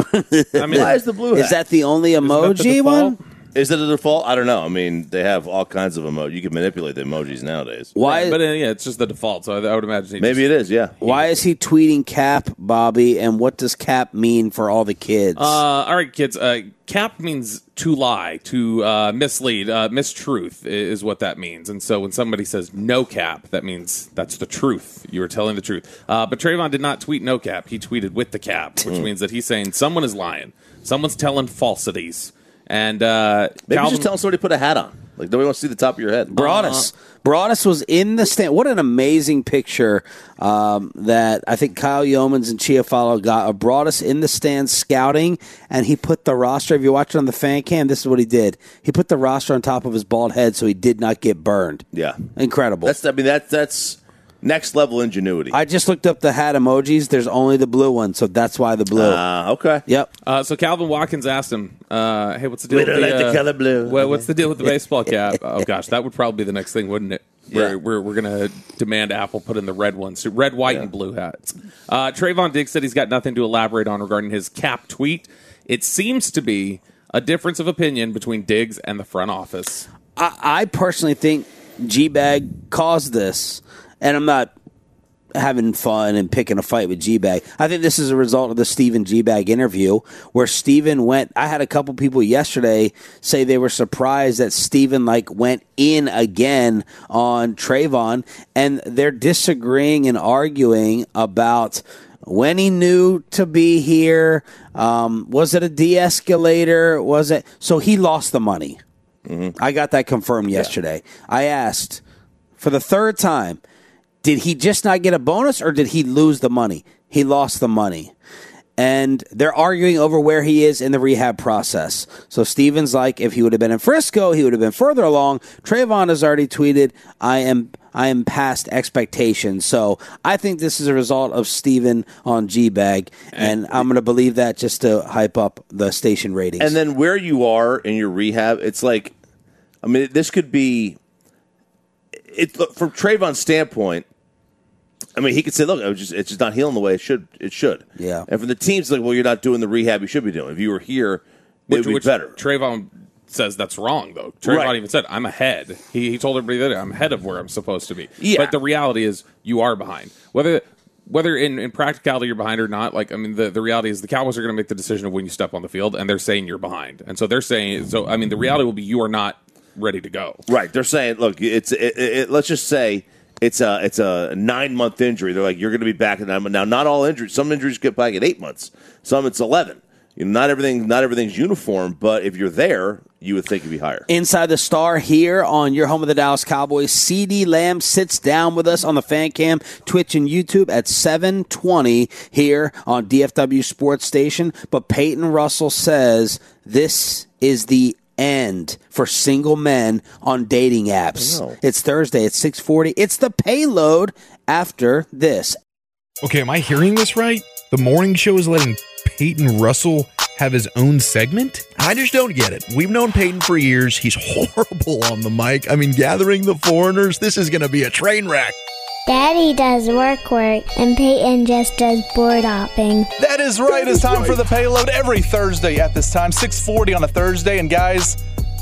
Speaker 3: I mean,
Speaker 4: Why is the blue hat?
Speaker 2: Is that the only
Speaker 3: isn't that the
Speaker 2: emoji
Speaker 3: default?
Speaker 2: one?
Speaker 4: Is it a default? I don't know. I mean, they have all kinds of emojis. You can manipulate the emojis nowadays.
Speaker 2: Why?
Speaker 3: But uh, yeah, it's just the default. So I, I would imagine he
Speaker 4: Maybe
Speaker 3: just,
Speaker 4: it is, yeah.
Speaker 2: Why is he tweeting cap, Bobby? And what does cap mean for all the kids?
Speaker 3: Uh, all right, kids. Uh, cap means to lie, to uh, mislead, uh, mistruth is what that means. And so when somebody says no cap, that means that's the truth. You are telling the truth. Uh, but Trayvon did not tweet no cap. He tweeted with the cap, which means that he's saying someone is lying. Someone's telling falsities. And uh,
Speaker 4: Maybe
Speaker 3: Calvin,
Speaker 4: just tell somebody to put a hat on. Like, nobody wants to see the top of your head.
Speaker 2: Broadus. Broadus was in the stand. What an amazing picture um, that I think Kyle Yeomans and Chiafalo got of Broadus in the stand scouting, and he put the roster. If you watch it on the fan cam, this is what he did. He put the roster on top of his bald head so he did not get burned.
Speaker 4: Yeah.
Speaker 2: Incredible.
Speaker 4: That's, I mean, that, that's next level ingenuity.
Speaker 2: I just looked up the hat emojis. There's only the blue one, so that's why the blue.
Speaker 4: Uh, okay.
Speaker 2: Yep.
Speaker 3: Uh, so Calvin Watkins asked him, uh, "Hey, what's the deal
Speaker 4: We
Speaker 3: with
Speaker 4: don't
Speaker 3: the,
Speaker 4: like the
Speaker 3: uh,
Speaker 4: color blue."
Speaker 3: Well, what's the deal with the baseball cap?" Oh gosh, that would probably be the next thing, wouldn't it? We're
Speaker 4: Yeah.
Speaker 3: we're, we're going to demand Apple put in the red ones, so red, white,
Speaker 4: Yeah.
Speaker 3: and blue hats. Uh, Trayvon Diggs said he's got nothing to elaborate on regarding his cap tweet. It seems to be a difference of opinion between Diggs and the front office.
Speaker 2: I, I personally think G-Bag caused this, and I'm not having fun and picking a fight with G-Bag. I think this is a result of the Steven G-Bag interview where Steven went. I had a couple people yesterday say they were surprised that Steven like went in again on Trayvon, and they're disagreeing and arguing about when he knew to be here. Um, was it a de-escalator? Was it? So he lost the money. Mm-hmm. I got that confirmed yesterday. Yeah. I asked for the third time, did he just not get a bonus or did he lose the money? He lost the money. And they're arguing over where he is in the rehab process. So Steven's like, if he would have been in Frisco, he would have been further along. Trayvon has already tweeted, I am I am past expectations. So I think this is a result of Steven on G-Bag. And, and I'm going to believe that just to hype up the station ratings.
Speaker 4: And then where you are in your rehab, it's like, I mean, this could be, it, look, from Trayvon's standpoint, I mean, he could say, "Look, it was just, it's just not healing the way it should." It should,
Speaker 2: yeah.
Speaker 4: And from the teams, like, well, you're not doing the rehab you should be doing. If you were here, it
Speaker 3: Which,
Speaker 4: would be
Speaker 3: which
Speaker 4: better.
Speaker 3: Trayvon says that's wrong, though. Trayvon
Speaker 4: Right.
Speaker 3: even said, "I'm ahead." He, he told everybody that I'm ahead of where I'm supposed to be.
Speaker 4: Yeah.
Speaker 3: But the reality is, you are behind. Whether whether in, in practicality you're behind or not, like I mean, the, the reality is the Cowboys are going to make the decision of when you step on the field, and they're saying you're behind, and so they're saying. So I mean, the reality will be you are not ready to go.
Speaker 4: Right? They're saying, "Look, it's it, it, let's just say." It's a it's a nine month injury. They're like, you're going to be back in nine months. Now, not all injuries. Some injuries get back at eight months. Some it's eleven. You know, not everything not everything's uniform. But if you're there, you would think it'd be higher.
Speaker 2: Inside the Star here on your home of the Dallas Cowboys. C D Lamb sits down with us on the fan cam, Twitch and YouTube at seven twenty here on D F W Sports Station. But Peyton Russell says this is the end for single men on dating apps.
Speaker 4: Oh.
Speaker 2: It's Thursday at six forty. It's the payload after this.
Speaker 6: Okay, am I hearing this right? The morning show is letting Peyton Russell have his own segment? I just don't get it. We've known Peyton for years. He's horrible on the mic. I mean, gathering the foreigners, this is going to be a train wreck.
Speaker 7: Daddy does work work, and Peyton just does board hopping.
Speaker 8: That is right. It's time for the payload every Thursday at this time, six forty on a Thursday. And guys,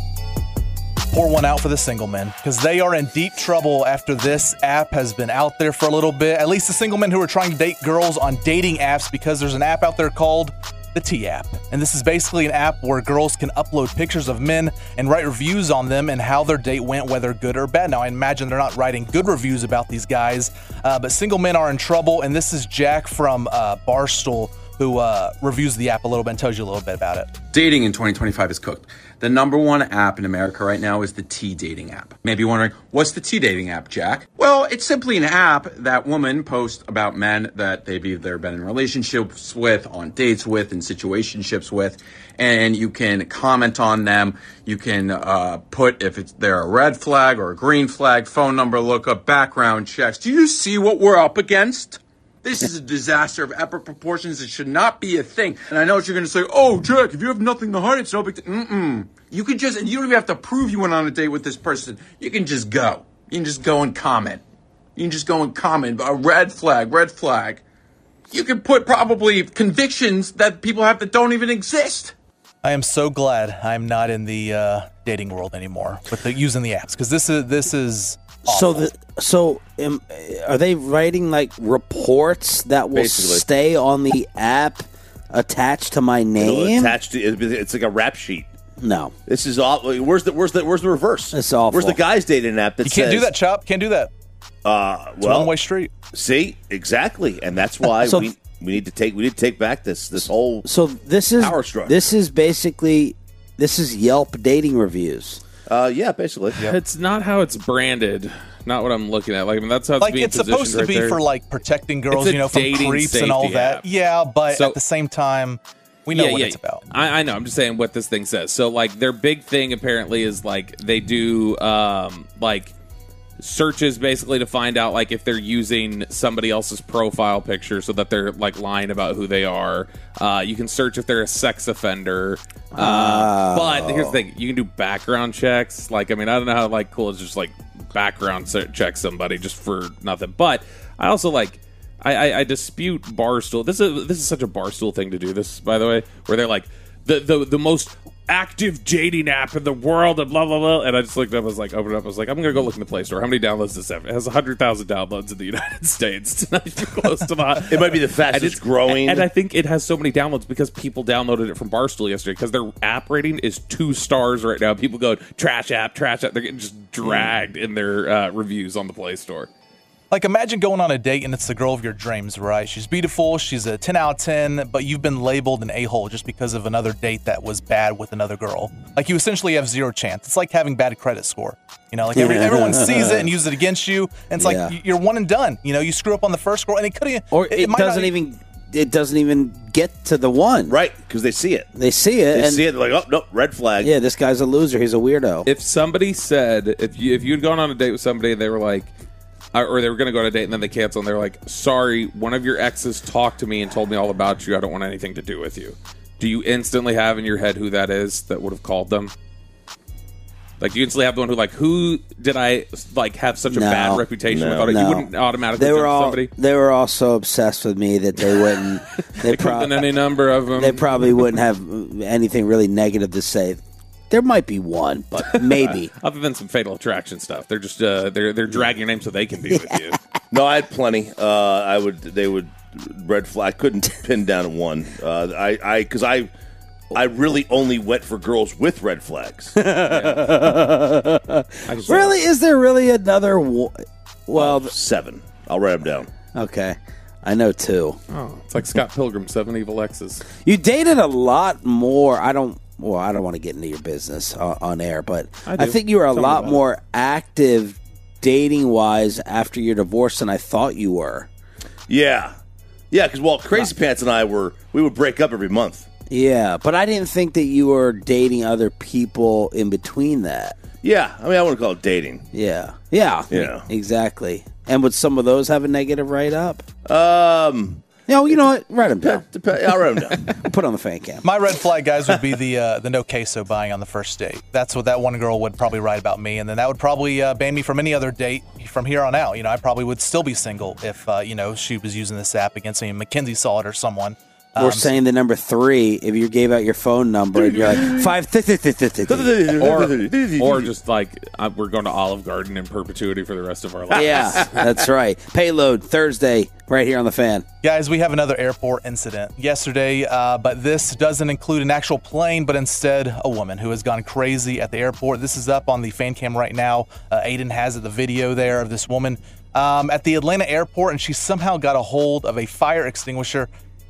Speaker 8: pour one out for the single men because they are in deep trouble after this app has been out there for a little bit. At least the single men who are trying to date girls on dating apps, because there's an app out there called the T-App. And this is basically an app where girls can upload pictures of men and write reviews on them and how their date went, whether good or bad. Now, I imagine they're not writing good reviews about these guys, uh, but single men are in trouble. And this is Jack from uh, Barstool who uh, reviews the app a little bit and tells you a little bit about it.
Speaker 9: Dating in twenty twenty-five is cooked. The number one app in America right now is the T Dating app. Maybe you're wondering, what's the T Dating app, Jack? Well, it's simply an app that women post about men that they've either been in relationships with, on dates with, in situationships with, and you can comment on them. You can uh, put if it's they're a red flag or a green flag, phone number lookup, background checks. Do you see what we're up against? This is a disaster of epic proportions. It should not be a thing. And I know what you're going to say. Oh, Jack, if you have nothing to hide, it's no big deal. Mm-mm. You can just, and you don't even have to prove you went on a date with this person. You can just go. You can just go and comment. You can just go and comment. A red flag, red flag. You can put probably convictions that people have that don't even exist.
Speaker 8: I am so glad I'm not in the uh, dating world anymore with the, using the apps, because this is this is awful.
Speaker 2: So the so um, are they writing like reports that will
Speaker 4: Basically.
Speaker 2: stay on the app attached to my
Speaker 4: It'll
Speaker 2: name?
Speaker 4: attach to it's like a rap sheet.
Speaker 2: No,
Speaker 4: This is all. Where's the where's the where's the reverse?
Speaker 2: It's awful.
Speaker 4: Where's the guys dating app that
Speaker 8: You can't
Speaker 4: says,
Speaker 8: do that, Chop. Can't do that.
Speaker 4: Uh,
Speaker 8: It's a
Speaker 4: well,
Speaker 8: one-way street.
Speaker 4: see, exactly, and that's why
Speaker 2: So-
Speaker 4: we we need to take we need to take back this this whole.
Speaker 2: so this is
Speaker 4: Power structure.
Speaker 2: this is basically this is Yelp dating reviews.
Speaker 4: Uh, yeah, basically.
Speaker 3: It's not how it's branded. Not what I'm looking at. Like, I mean, that's how it's
Speaker 8: Like
Speaker 3: being
Speaker 8: it's supposed to
Speaker 3: positioned
Speaker 8: be
Speaker 3: right there.
Speaker 8: for like protecting girls,
Speaker 3: It's a
Speaker 8: you know, from
Speaker 3: dating
Speaker 8: creeps and all
Speaker 3: safety
Speaker 8: that.
Speaker 3: app.
Speaker 8: Yeah, but
Speaker 3: So-
Speaker 8: at the same time, we know
Speaker 3: yeah,
Speaker 8: what
Speaker 3: yeah.
Speaker 8: it's about.
Speaker 3: I, I know. I'm just saying what this thing says. So, like, their big thing apparently is like they do um, like searches basically to find out like if they're using somebody else's profile picture so that they're like lying about who they are. Uh, you can search if they're a sex offender. Uh, But here's the thing: you can do background checks. Like, I mean, I don't know how like cool it's just like background se- check somebody just for nothing. But I also like. I, I, I dispute Barstool. This is this is such a Barstool thing to do. This, by the way, where they're like the the, the most active dating app in the world and blah blah blah. And I just looked up. I was like, opened it up. I was like, I'm gonna go look in the Play Store. How many downloads does this have? It has one hundred thousand downloads in the United States. It's not even close to that.
Speaker 4: It might be the
Speaker 3: And
Speaker 4: fastest
Speaker 3: it's-
Speaker 4: growing.
Speaker 3: And I think it has so many downloads because people downloaded it from Barstool yesterday because their app rating is two stars right now. People go trash app, trash app. They're getting just dragged in their uh, reviews on the Play Store.
Speaker 8: Like, imagine going on a date and it's the girl of your dreams, right? She's beautiful, she's a ten out of ten, but you've been labeled an a-hole just because of another date that was bad with another girl. Like, you essentially have zero chance. It's like having bad credit score. You know, like every, everyone sees it and uses it against you, and it's
Speaker 2: Yeah.
Speaker 8: like you're one and done. You know, you screw up on the first girl, and it could
Speaker 2: Or it,
Speaker 8: might
Speaker 2: doesn't
Speaker 8: not-
Speaker 2: even it doesn't even get to the one.
Speaker 4: Right, because they see it.
Speaker 2: They see it
Speaker 4: They
Speaker 2: and
Speaker 4: see it. They're like, oh no, red flag.
Speaker 2: yeah, this guy's a loser. He's a weirdo.
Speaker 3: If somebody said, if you if you had gone on a date with somebody and they were like, or or they were going to go on a date and then they cancel and they're like, sorry, one of your exes talked to me and told me all about you. I don't want anything to do with you. Do you instantly have in your head who that is that would have called them? Like, you instantly have the one who, like, who did I, like, have such a
Speaker 2: No.
Speaker 3: bad reputation
Speaker 4: No.
Speaker 3: with? All that?
Speaker 2: No.
Speaker 3: You wouldn't automatically
Speaker 2: They
Speaker 3: think
Speaker 2: were
Speaker 3: of
Speaker 2: all
Speaker 3: somebody?
Speaker 2: they were all so obsessed with me that they wouldn't. They
Speaker 3: There could have been
Speaker 2: probably
Speaker 3: any number of them.
Speaker 2: they probably wouldn't have anything really negative to say. There might be one, but maybe.
Speaker 3: Other than some Fatal Attraction stuff. They're just, uh, they're, they're dragging your name so they can be with you.
Speaker 4: No, I had plenty. Uh, I would. They would red flag. I couldn't pin down one. Uh, I, I, because I, I really only went for girls with red flags.
Speaker 3: I just-
Speaker 2: Really, is there really another? Wo- well, th-
Speaker 4: Seven. I'll write them down.
Speaker 2: okay, I know two.
Speaker 3: Oh, it's like Scott Pilgrim, Seven Evil Exes.
Speaker 2: You dated a lot more. I don't. Well, I don't want to get into your business uh, on air, but
Speaker 3: I
Speaker 2: I,
Speaker 3: do.
Speaker 2: think you were a
Speaker 3: Tell me
Speaker 2: lot
Speaker 3: about
Speaker 2: more active dating wise after your divorce than I thought you were.
Speaker 4: Yeah, yeah. Because well, Crazy Pants and I were we would break up every month.
Speaker 2: Yeah, but I didn't think that you were dating other people in between that.
Speaker 4: Yeah, I mean I wouldn't call it dating.
Speaker 2: Yeah, yeah,
Speaker 4: Yeah.
Speaker 2: exactly. And would some of those have a negative write up?
Speaker 4: Um,
Speaker 2: No, you know what? Write them down.
Speaker 4: dep- I'll write them down.
Speaker 2: Put on the fan cam.
Speaker 8: My red flag, guys, would be the uh, the no queso buying on the first date. That's what that one girl would probably write about me, and then that would probably uh, ban me from any other date from here on out. You know, I probably would still be single if uh, you know she was using this app against me. Mackenzie saw it or someone.
Speaker 2: Or saying the number three if you gave out your phone number and you're like five.
Speaker 3: Or, or just like, uh, we're going to Olive Garden in perpetuity for the rest of our lives.
Speaker 2: Yeah, that's right. Payload Thursday right here on the fan.
Speaker 8: Guys, we have another airport incident yesterday, uh, but this doesn't include an actual plane, but instead a woman who has gone crazy at the airport. This is up on the fan cam right now. Uh, Aiden has it, the video there of this woman um, at the Atlanta airport, and she somehow got a hold of a fire extinguisher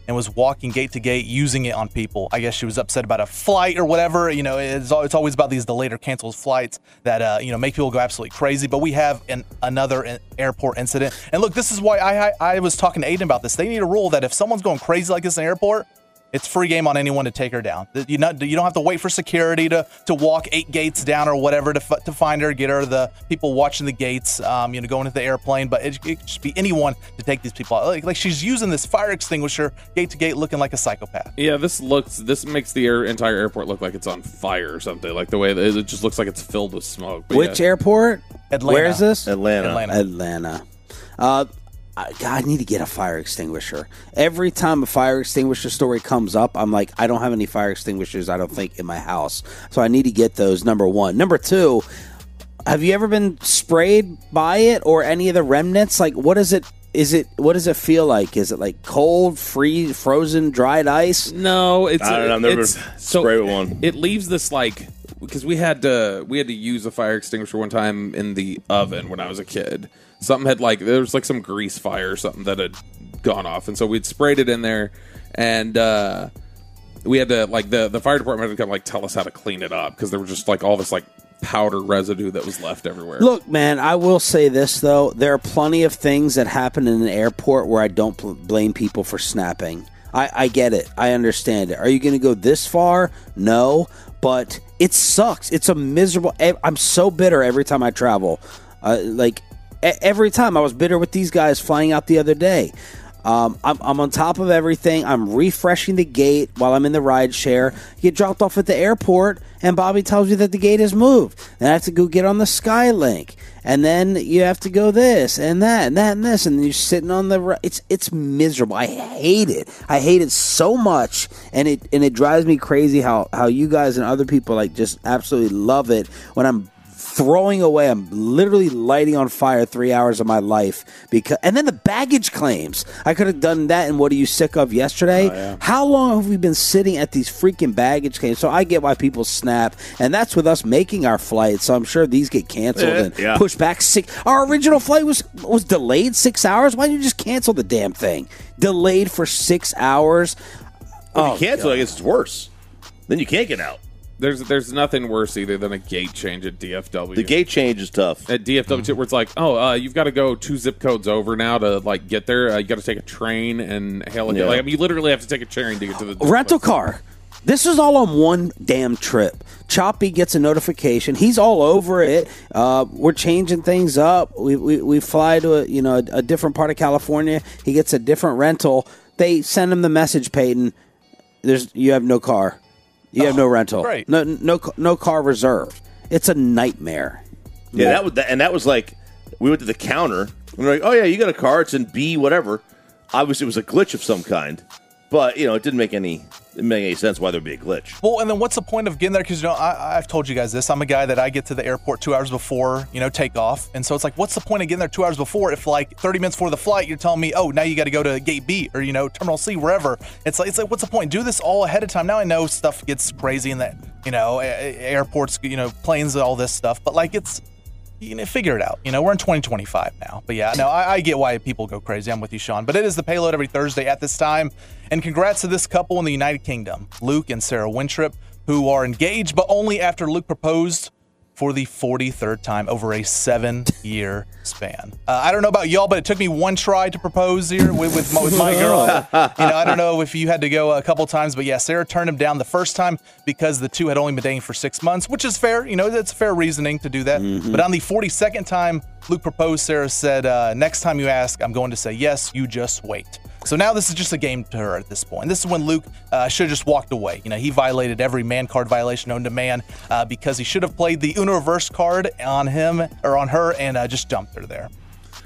Speaker 8: and was walking gate to gate using it on people. I guess she was upset about a flight or whatever. You know, it's, it's always about these delayed or canceled flights that, uh, you know, make people go absolutely crazy. But we have an, another airport incident. And look, this is why I, I, I was talking to Aiden about this. They need a rule that if someone's going crazy like this in an airport, it's free game on anyone to take her down. You not you don't have to wait for security to to walk eight gates down or whatever to to find her, get her. The people watching the gates, um, you know, going into the airplane. But it, it should be anyone to take these people out. Like, like she's using this fire extinguisher gate to gate, looking like a psychopath.
Speaker 3: Yeah, this looks this makes the air, entire airport look like it's on fire or something. Like the way that it just looks like it's filled with smoke. But
Speaker 2: Which
Speaker 3: yeah.
Speaker 2: airport?
Speaker 8: Atlanta.
Speaker 2: Where is this?
Speaker 4: Atlanta.
Speaker 8: Atlanta.
Speaker 2: Atlanta. Uh, I, God, I need to get a fire extinguisher. Every time a fire extinguisher story comes up, I'm like, I don't have any fire extinguishers, I don't think, in my house. So I need to get those, number one. Number two, have you ever been sprayed by it or any of the remnants? Like, what is it? Is it what does it feel like? Is it like cold, free, frozen, dried ice?
Speaker 3: No, it's
Speaker 4: I don't know. I've never
Speaker 3: it's,
Speaker 4: been
Speaker 3: so
Speaker 4: sprayed with one.
Speaker 3: It leaves this like because we had to we had to use a fire extinguisher one time in the oven when I was a kid. Something had like there was like some grease fire or something that had gone off, and so we'd sprayed it in there, and uh, we had to like the the fire department had to come like tell us how to clean it up because there was just like all this like powder residue that was left everywhere.
Speaker 2: Look, man, I will say this though: there are plenty of things that happen in an airport where I don't bl- blame people for snapping. I, I get it. I understand it. Are you going to go this far? No, but it sucks. It's a miserable. I'm so bitter every time I travel. Uh, like. Every time I was bitter with these guys flying out the other day. Um, I'm, I'm on top of everything. I'm refreshing the gate while I'm in the ride share. Get dropped off at the airport, and Bobby tells me that the gate has moved. Then I have to go get on the Skylink, and then you have to go this and that and that and this, and then you're sitting on the. It's it's miserable. I hate it. I hate it so much, and it and it drives me crazy how how you guys and other people like just absolutely love it when I'm throwing away. I'm literally lighting on fire three hours of my life because, and then the baggage claims. I could have done that. And what are you sick of yesterday?
Speaker 3: Oh, yeah.
Speaker 2: How long have we been sitting at these freaking baggage claims? So I get why people snap, and that's with us making our flights. So I'm sure these get canceled
Speaker 4: Yeah,
Speaker 2: and
Speaker 4: yeah.
Speaker 2: pushed back. Six. Our original flight was was delayed six hours. Why didn't you just cancel the damn thing? Delayed for six hours.
Speaker 4: If
Speaker 2: Oh,
Speaker 4: you cancel,
Speaker 2: God.
Speaker 4: I guess it's worse. Then you can't get out.
Speaker 3: There's there's nothing worse either than a gate change at D F W.
Speaker 4: The gate change is tough.
Speaker 3: At D F W,
Speaker 2: Mm-hmm.
Speaker 3: where it's like, oh, uh, you've got to go two zip codes over now to like get there. Uh, you got to take a train and hail it.
Speaker 4: Yeah.
Speaker 3: Like, I mean, you literally have to take a train to get to the
Speaker 2: Rental car. This is all on one damn trip. Choppy gets a notification. He's all over it. Uh, we're changing things up. We, we we fly to a you know a, a different part of California. He gets a different rental. They send him the message, Peyton. There's you have no car. You have no rental.
Speaker 8: great.
Speaker 2: No no no car reserved. It's a nightmare.
Speaker 4: Yeah, that was that, and that was like we went to the counter and we're like, oh yeah, you got a car. It's in B whatever. Obviously, it was a glitch of some kind, but you know, it didn't make any it didn't make any sense why there'd be a glitch.
Speaker 8: Well, and then what's the point of getting there? Because, you know, I, I've told you guys this. I'm a guy that I get to the airport two hours before, you know, takeoff. And so it's like, what's the point of getting there two hours before if, like, thirty minutes before the flight, you're telling me, oh, now you got to go to gate B or, you know, terminal C, wherever. It's like, it's like, what's the point? Do this all ahead of time. Now I know stuff gets crazy in that, you know, a- a- airports, you know, planes, all this stuff. But, like, it's, you know, figure it out. You know, we're in twenty twenty-five now. But yeah, no, I, I get why people go crazy. I'm with you, Sean. But it is the Payload every Thursday at this time. And congrats to this couple in the United Kingdom, Luke and Sarah Wintrip, who are engaged, but only after Luke proposed for the forty-third time over a seven-year span. Uh, I don't know about y'all, but it took me one try to propose here with, with, my, with my girl. You know, I don't know if you had to go a couple times, but yeah, Sarah turned him down the first time because the two had only been dating for six months, which is fair. You know, that's fair reasoning to do that.
Speaker 2: Mm-hmm.
Speaker 8: But on the forty-second time Luke proposed, Sarah said, uh, next time you ask, I'm going to say yes, you just wait. So now this is just a game to her at this point. This is when Luke uh, should have just walked away. You know, he violated every man card violation known to man uh, because he should have played the Uno reverse card on him or on her and uh, just dumped her there.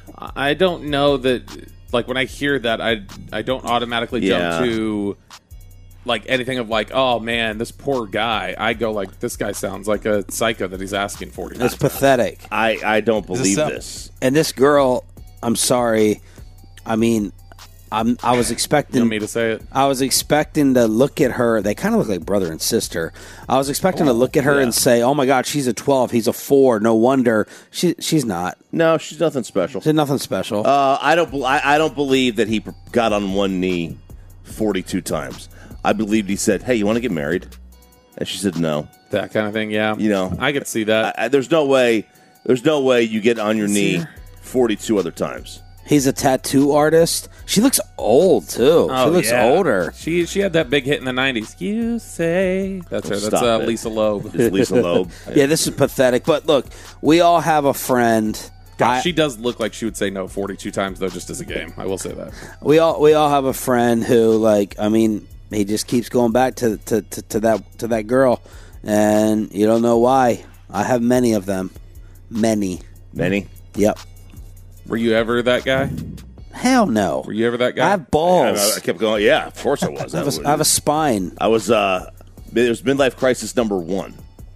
Speaker 3: I don't know that. Like when I hear that, I I don't automatically
Speaker 4: Yeah.
Speaker 3: jump to like anything of like, oh man, this poor guy. I go like, this guy sounds like a psycho that he's asking for.
Speaker 2: It's pathetic.
Speaker 4: I, I don't believe
Speaker 8: so?
Speaker 4: this.
Speaker 2: And this girl, I'm sorry. I mean, I'm. I was
Speaker 3: You
Speaker 2: expecting.
Speaker 3: want me to say it?
Speaker 2: I was expecting to look at her. They kind of look like brother and sister. I was expecting to look at her
Speaker 4: yeah.
Speaker 2: and say, "Oh my God, she's a twelve. He's a four. No wonder." She she's not.
Speaker 4: No, she's nothing special.
Speaker 2: She's nothing special.
Speaker 4: Uh, I don't. bel- I, I don't believe that he got on one knee forty-two times. I believed he said, "Hey, you want to get married?" And she said, "No."
Speaker 3: That kind of thing, yeah.
Speaker 4: You know,
Speaker 3: I could see that.
Speaker 4: I, I, there's no way. There's no way you get on your knee forty-two other times.
Speaker 2: He's a tattoo artist. She looks old too.
Speaker 3: Oh,
Speaker 2: she looks
Speaker 3: yeah.
Speaker 2: older.
Speaker 3: She she had that big hit in the nineties. You say that's her. That's
Speaker 4: Stop
Speaker 3: uh,
Speaker 4: it.
Speaker 3: Lisa Loeb.
Speaker 4: It's Lisa Loeb.
Speaker 2: Yeah, this is pathetic. But look, we all have a friend.
Speaker 3: Gosh,
Speaker 2: I-
Speaker 3: she does look like she would say no forty-two times though, just as a game. I will say that.
Speaker 2: We all we all have a friend who, like, I mean, he just keeps going back to to, to, to that to that girl, and you don't know why. I have many of them, many,
Speaker 4: many.
Speaker 2: Yep.
Speaker 3: Were you ever that guy?
Speaker 2: Hell no.
Speaker 3: Were you ever that guy?
Speaker 2: I have balls.
Speaker 4: I, I kept going. Yeah, of course I was.
Speaker 2: I have, a, I have a spine.
Speaker 4: I was. Uh, it was midlife crisis number one.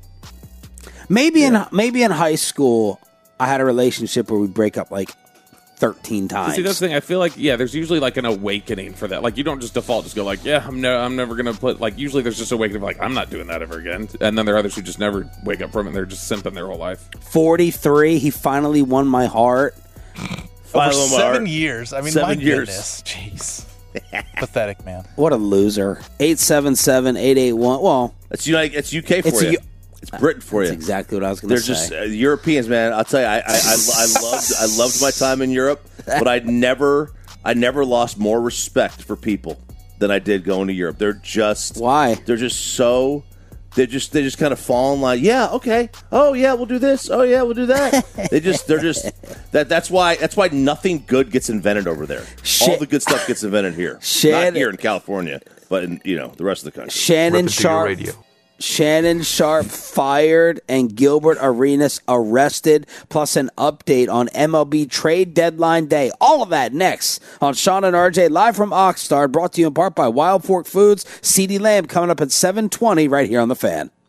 Speaker 2: Maybe yeah. in maybe in high school, I had a relationship where we break up like thirteen times.
Speaker 3: See, that's the thing. I feel like yeah, there's usually like an awakening for that. Like you don't just default, just go like yeah, I'm no, I'm never gonna put like. Usually there's just awakening like I'm not doing that ever again. And then there are others who just never wake up from it. They're just simping their whole life.
Speaker 2: forty-three. He finally won my heart.
Speaker 8: Over seven years. I mean,
Speaker 4: seven
Speaker 8: my
Speaker 4: years.
Speaker 8: goodness. Jeez. Pathetic, man.
Speaker 2: What a loser. eight seven seven, eight eight one. Well,
Speaker 4: It's United. It's U K for
Speaker 2: It's a
Speaker 4: you.
Speaker 2: U-
Speaker 4: it's Britain for
Speaker 2: that's
Speaker 4: you.
Speaker 2: exactly what I was going to
Speaker 4: They're
Speaker 2: say.
Speaker 4: just uh, Europeans, man. I'll tell you, I, I, I, I loved, I loved my time in Europe, but I never, I never lost more respect for people than I did going to Europe. They're just
Speaker 2: Why?
Speaker 4: They're just so. They just they just kind of fall in line. Yeah, okay. Oh yeah, we'll do this. Oh yeah, we'll do that. they just they're just that. That's why that's why nothing good gets invented over there.
Speaker 2: Shit.
Speaker 4: All the good stuff gets invented here.
Speaker 2: Shannon-
Speaker 4: Not here in California, but in you know the rest of the country.
Speaker 2: Shannon Sharp. Shannon Sharp fired and Gilbert Arenas arrested, plus an update on M L B trade deadline day. All of that next on Sean and R J live from Oxnard, brought to you in part by Wild Fork Foods. CeeDee Lamb coming up at seven twenty right here on The Fan.